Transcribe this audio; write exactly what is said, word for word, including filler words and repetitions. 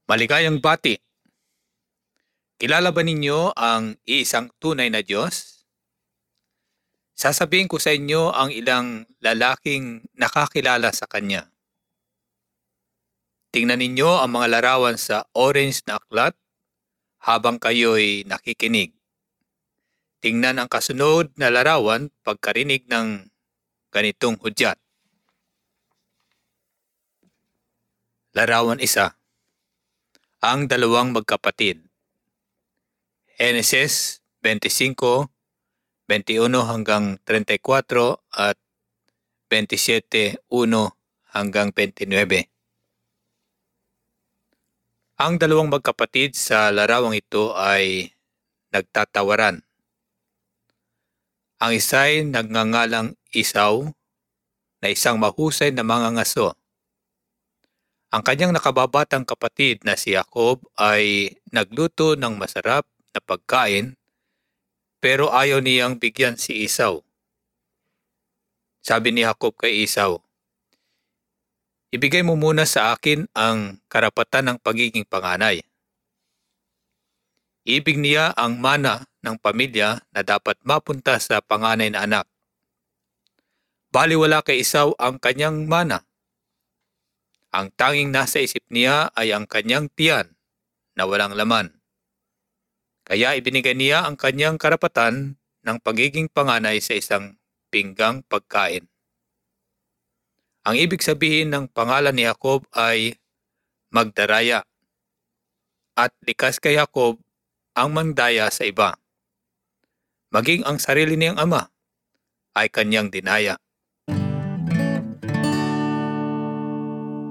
Maligayang bati. Kilala ba ninyo ang iisang tunay na Diyos? Sasabihin ko sa inyo ang ilang lalaking nakakilala sa Kanya. Tingnan ninyo ang mga larawan sa orange na aklat habang kayo'y nakikinig. Tingnan ang kasunod na larawan pagkarinig ng ganitong hudyat. Larawan isa. Ang dalawang magkapatid. Genesis twenty-five, twenty-one hanggang thirty-four at twenty-seven, one hanggang twenty-nine. Ang dalawang magkapatid sa larawang ito ay nagtatawaran. Ang isa'y nagngangalang Isaw na isang mahusay na mangangaso. Ang kanyang nakababatang kapatid na si Jacob ay nagluto ng masarap na pagkain pero ayaw niyang bigyan si Isaw. Sabi ni Jacob kay Isaw, "Ibigay mo muna sa akin ang karapatan ng pagiging panganay." Ibig niya ang mana ng pamilya na dapat mapunta sa panganay na anak. Baliwala kay Isaw ang kanyang mana. Ang tanging nasa isip niya ay ang kanyang tiyan na walang laman. Kaya ibinigay niya ang kanyang karapatan ng pagiging panganay sa isang pinggang pagkain. Ang ibig sabihin ng pangalan ni Jacob ay magdaraya. At likas kay Jacob ang mandaya sa iba. Maging ang sarili niyang ama ay kanyang dinaya.